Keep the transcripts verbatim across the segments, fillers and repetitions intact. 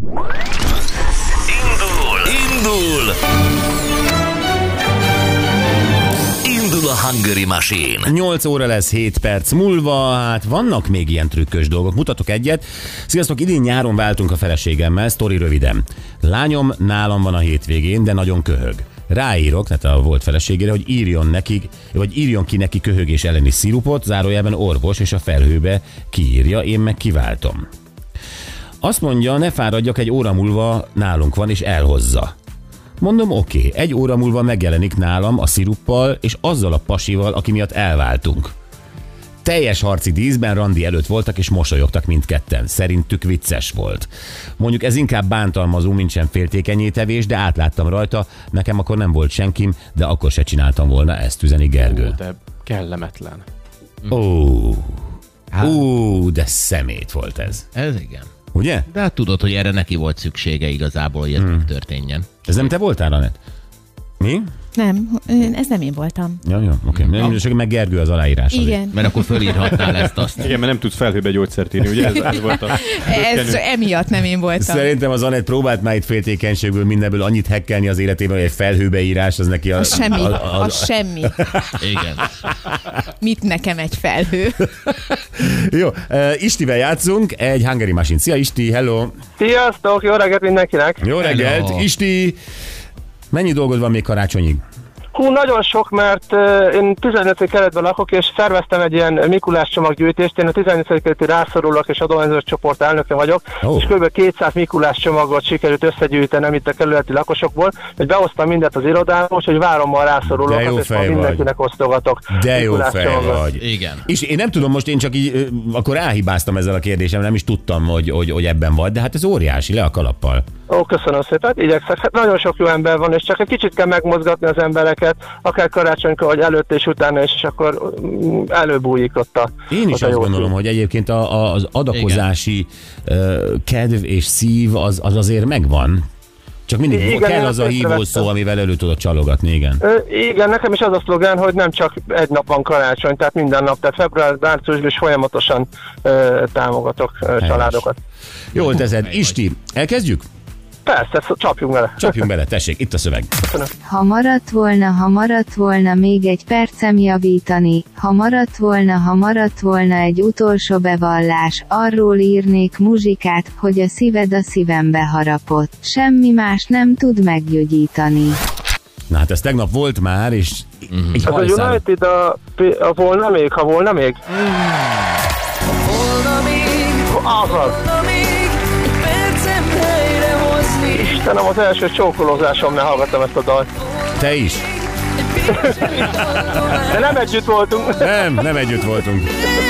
Indul! Indul! Indul a Hungary Machine. nyolc óra lesz hét perc múlva, hát vannak még ilyen trükkös dolgok. Mutatok egyet. Sziasztok, idén nyáron váltunk a feleségemmel, sztori röviden. Lányom nálam van a hétvégén, de nagyon köhög. Ráírok, tehát a volt feleségére, hogy írjon neki, vagy írjon ki neki köhögés elleni szirupot, zárójelben orvos, és a felhőbe kiírja, én meg kiváltom. Azt mondja, ne fáradjak, egy óra múlva nálunk van, és elhozza. Mondom, oké, okay. Egy óra múlva megjelenik nálam a sziruppal, és azzal a pasival, aki miatt elváltunk. Teljes harci díszben randi előtt voltak, és mosolyogtak mindketten. Szerintük vicces volt. Mondjuk ez inkább bántalmazó, mint sem féltékenyétevés, de átláttam rajta, nekem akkor nem volt senkim, de akkor se csináltam volna ezt, üzeni Gergő. Ó, de kellemetlen. Ó, hát. Ó, de szemét volt ez. Ez igen. Ugye? De hát tudod, hogy erre neki volt szüksége igazából, hogy ez hmm. megtörténjen. Ez nem te voltál, Anett? Mi? Nem, ez nem én voltam. Ja, jó, oké. Okay. Ja. Meg Gergő az aláírás. Igen. Azért. Mert akkor fölírhatnál ezt azt. Igen, mert nem tudsz felhőbe gyógyszert írni, ugye ez, ez volt a... Ez emiatt nem én voltam. Szerintem az Anett próbált már itt féltékenységből mindenből annyit hekkelni az életében, hogy egy felhőbe írás, az neki a... Az semmi, a, a, a, az semmi. Igen. Mit nekem egy felhő? Jó, uh, Istivel játszunk, egy Hungary Machine. Szia Isti, hello! Sziasztok, jó reggelt mindenkinek! Jó reggelt! Hello. Isti, mennyi dolgod van még karácsonyig? Hú, nagyon sok, mert uh, én tizenötödik keretben lakok, és szerveztem egy ilyen Mikulás csomaggyűjtést. Én a tizenötödik kerületi rászorulók és adományozó csoport elnöke vagyok, oh. és kb. kétszáz Mikulás csomagot sikerült összegyűjtenem itt a kerületi lakosokból, hogy behoztam mindent az irodába, hogy várom a rászorulókat, és majd mindenkinek osztogatok. De jó fej csomagot. vagy. Igen. És én nem tudom, most én csak így, akkor elhibáztam ezzel a kérdésem, nem is tudtam, hogy, hogy, hogy ebben vagy, de hát ez óriási, le a kalappal. Ó, köszönöm szépen, igyekszek. Hát nagyon sok jó ember van, és csak egy kicsit kell megmozgatni az embereket, akár karácsonykor, vagy előtt és utána is, és akkor előbújik ott a... Én is azt gondolom, szív. Hogy egyébként a, a, az adakozási uh, kedv és szív az, az azért megvan. Csak mindig igen, kell az a hívószó, amivel elő tudod csalogatni, igen. Ö, igen, nekem is az a szlogán, hogy nem csak egy nap van karácsony, tehát minden nap, tehát február, márciusban is folyamatosan ö, támogatok ö, családokat. Jól teszed. Isti, elkezdjük? Persze, csapjunk bele. Csapjunk bele, tessék, itt a szöveg. Köszönöm. Ha maradt volna, ha maradt volna még egy percem javítani, ha maradt volna, ha maradt volna egy utolsó bevallás, arról írnék muzsikát, hogy a szíved a szívembe harapott. Semmi más nem tud meggyógyítani. Na hát ez tegnap volt már, és mm-hmm. egy hajszál... A United a, a volna még, ha volna még? Mm. Volna még, azaz. Volna még, egy percem helyre hozni. Istenem, az első csókolózásomnál hallgattam ezt a dalt. Te is? De nem együtt voltunk. Nem, nem együtt voltunk.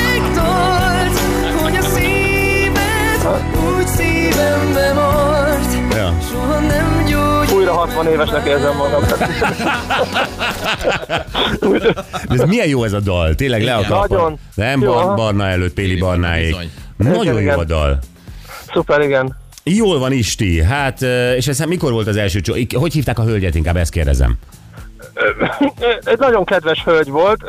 Hogy a szíved úgy szívembe mart. Ja. Soha nem gyógy. Újra hatvan évesnek érzem magam. De ez milyen jó ez a dal, tényleg le a kalapon. Nem bar, Barna előtt, Péli Barnáék. Nagyon jó a dal. Szuper, igen. Jól van, Isti. Hát, és ez mikor volt az első csó? Hogy hívták a hölgyet, inkább ezt kérdezem. Egy nagyon kedves hölgy volt.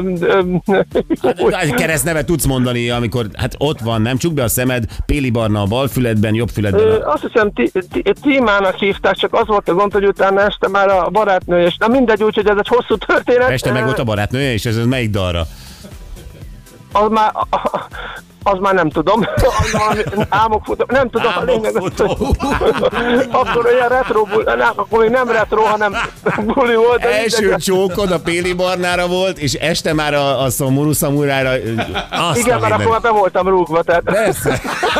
Hát, keresztnevet tudsz mondani, amikor hát ott van, nem? Csukd be a szemed, Péli Barna a bal füledben, jobb füledben. A... Azt hiszem, Tímának hívták, csak az volt a gond, hogy utána este már a barátnője, és na mindegy, úgyhogy ez egy hosszú történet. Este meg volt a barátnője, és ez, ez melyik dalra? Az már... Az már nem tudom. Álmok futó. Nem tudom Álmok a lényeg. Akkor olyan retro buli, nem, akkor még nem retro, hanem buli volt. Első csókod a Péli Barnára volt, és este már a, a szomorú szamurára. Igen, mert akkor már be voltam rúgva. Tehát... Persze.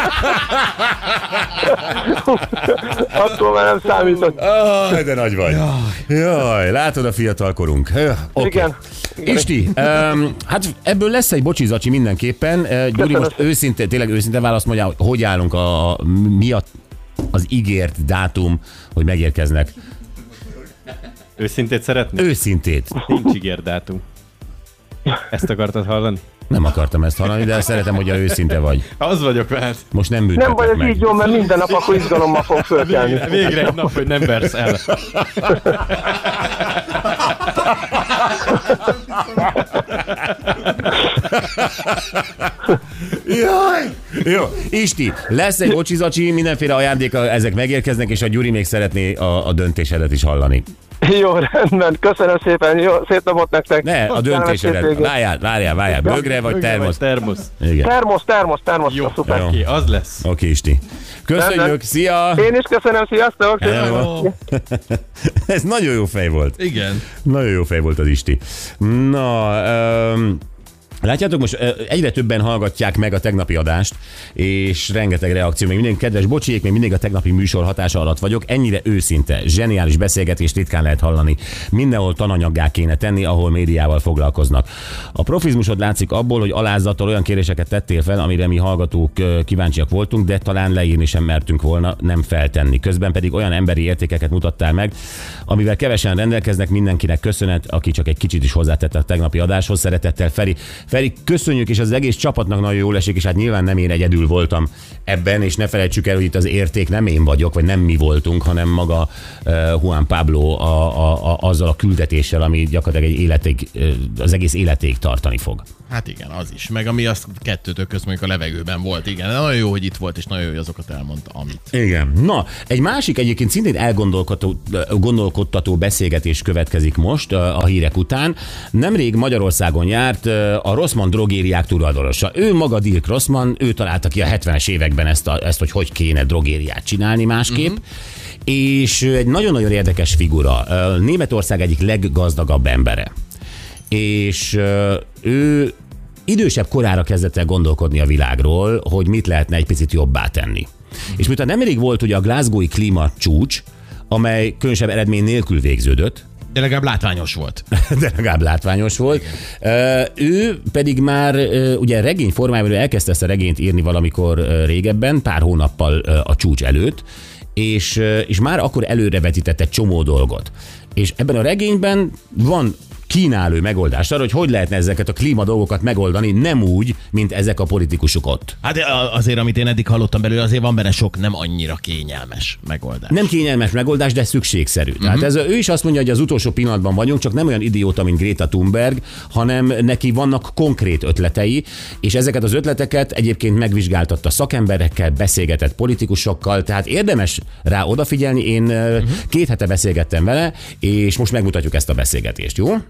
Akkor már nem számított. Oh, de nagy vagy. Jaj, látod a fiatalkorunk. Okay. Igen. Isti, um, hát ebből lesz egy bocsizacsi mindenképpen. Uh, Gyuri, most őszintén, tényleg őszintén választ mondja, hogy hogy állunk a, a mi a, az ígért dátum, hogy megérkeznek. Őszintét szeretnél? Őszintét. Nincs ígért dátum. Ezt akartad hallani? Nem akartam ezt hallani, de szeretem, hogy a őszinte vagy. Az vagyok veled. Most nem büntetek meg. Nem vagy, ez így jó, mert minden nap akkor izgalommal fog fölkelni. Végre, végre egy nap, hogy nem versz el. Jaj! Jó, Isti, lesz egy bocsizacsi, mindenféle ajándéka, ezek megérkeznek, és a Gyuri még szeretné a, a döntésedet is hallani. Jó, rendben, köszönöm szépen, jó, szép napot nektek. Ne, a döntésedet, várjál, várjál, várjál, bögre vagy termosz? Termosz. Igen. Termosz, termosz, termosz, Jó, szuper. Jó. Oké, az lesz. Oké, Isti. Köszönjük, Rendben. szia! Én is köszönöm, sziasztok! Hello. Ez nagyon jó fej volt. Igen. Nagyon jó fej volt az Isti. Na, um, látjátok, most ö, egyre többen hallgatják meg a tegnapi adást, és rengeteg reakció, még mindig kedves bocsiék, még mindig a tegnapi műsor hatása alatt vagyok. Ennyire őszinte, zseniális beszélgetést ritkán lehet hallani. Mindenhol tananyaggá kéne tenni, ahol médiával foglalkoznak. A profizmusod látszik abból, hogy alázattal olyan kéréseket tettél fel, amire mi hallgatók ö, kíváncsiak voltunk, de talán leírni sem mertünk volna, nem feltenni. Közben pedig olyan emberi értékeket mutattál meg, amivel kevesen rendelkeznek. Mindenkinek köszönet, aki csak egy kicsit is hozzátett a tegnapi adáshoz. Szeretettel, Feri. Feri, köszönjük, és az egész csapatnak nagyon jól esik, és hát nyilván nem én egyedül voltam ebben, és ne felejtsük el, hogy itt az érték nem én vagyok, vagy nem mi voltunk, hanem maga uh, Juan Pablo a, a, a, azzal a küldetéssel, ami gyakorlatilag egy életig, uh, az egész életéig tartani fog. Hát igen, az is. Meg ami azt kettőtök közt mondjuk a levegőben volt, igen. Nagyon jó, hogy itt volt, és nagyon jó, hogy azokat elmondta, amit. Igen. Na, egy másik egyébként szintén elgondolkodtató gondolkodtató beszélgetés következik most a hírek után. Nemrég Magyarországon járt a Rossmann drogériák tulajdonosa. Ő maga Dirk Rossmann, ő találta ki a hetvenes években ezt, a, ezt hogy hogy kéne drogériát csinálni másképp. Uh-huh. És egy nagyon-nagyon érdekes figura. Németország egyik leggazdagabb embere. És ő idősebb korára kezdett el gondolkodni a világról, hogy mit lehetne egy picit jobbá tenni. És miután nemrég volt ugye a Glasgow-i klímacsúcs, amely különösebb eredmény nélkül végződött, De legalább látványos volt. de legalább látványos volt. Igen. Ő pedig már ugye regény formájában elkezdte ezt a regényt írni valamikor régebben, pár hónappal a csúcs előtt, és, és már akkor előrevetített egy csomó dolgot. És ebben a regényben van kínáló megoldás arra, hogy hogy lehetne ezeket a klíma dolgokat megoldani, nem úgy, mint ezek a politikusok ott. Hát azért, amit én eddig hallottam belőle, azért van benne sok nem annyira kényelmes megoldás. Nem kényelmes megoldás, de szükségszerű. Uh-huh. Tehát ez, ő is azt mondja, hogy az utolsó pillanatban vagyunk, csak nem olyan idióta, mint Greta Thunberg, hanem neki vannak konkrét ötletei, és ezeket az ötleteket egyébként megvizsgáltatta szakemberekkel, beszélgetett politikusokkal, tehát érdemes rá odafigyelni. Én uh-huh. két hete beszélgettem vele, és most megmutatjuk ezt a beszélgetést, jó?